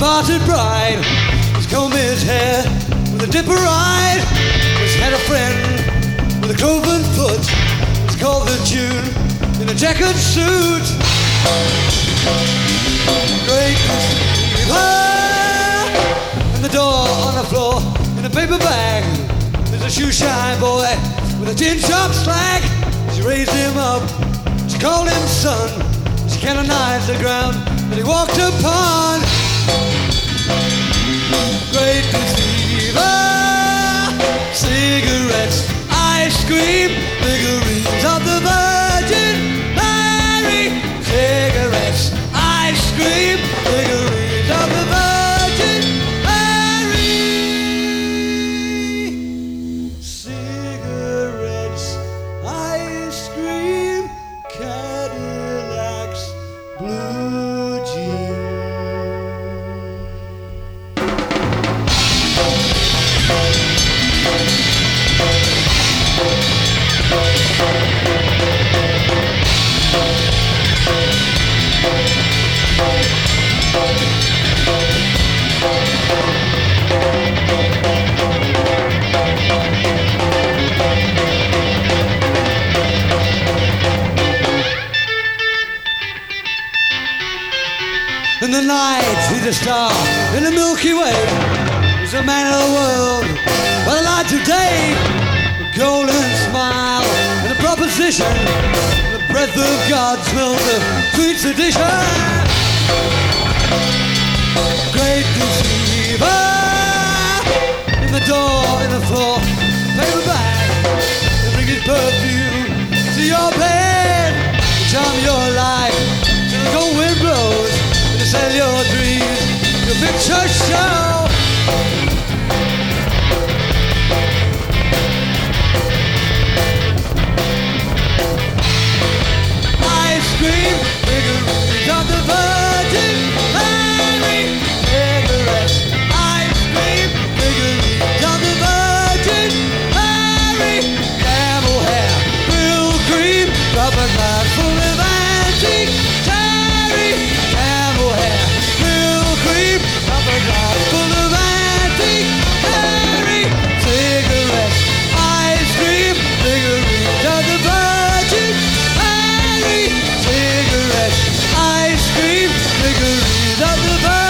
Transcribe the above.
departed bride. He's combed his hair with a dipper ride. He's had a friend with a cloven foot. He's called the June in a checkered suit. Great receiver. And the door on the floor in a paper bag. There's a shoe shine boy with a tin shop slag. She raised him up, she called him son. She canonized the ground that he walked upon. Great deceiver. Cigarettes, ice cream, figurines of the Virgin Mary. Cigarettes, ice cream, figurines of the Virgin Mary. Cigarettes, ice cream, Cadillacs, blue jeans. In the night, he's a star in the Milky Way. He's a man of the world by the light of day. A golden smile and a proposition. The breath of God smells of sweet sedition. Great deceiver. In the door, in the floor, paper bag. They bring his perfume to your bed. To charm your life till the cold wind blows. To sell your dreams, your picture show. Ice cream, figurines of the Virgin Mary. Cigarettes, ice cream, figurines of the Virgin Mary. Camel hair, real cream, rubber glass full of antique cherry. Camel hair, real cream, rubber glass full of antique cherry. Cigarettes, ice cream, figurines of the Virgin Mary. Cigarettes, ice cream, figurines of the Virgin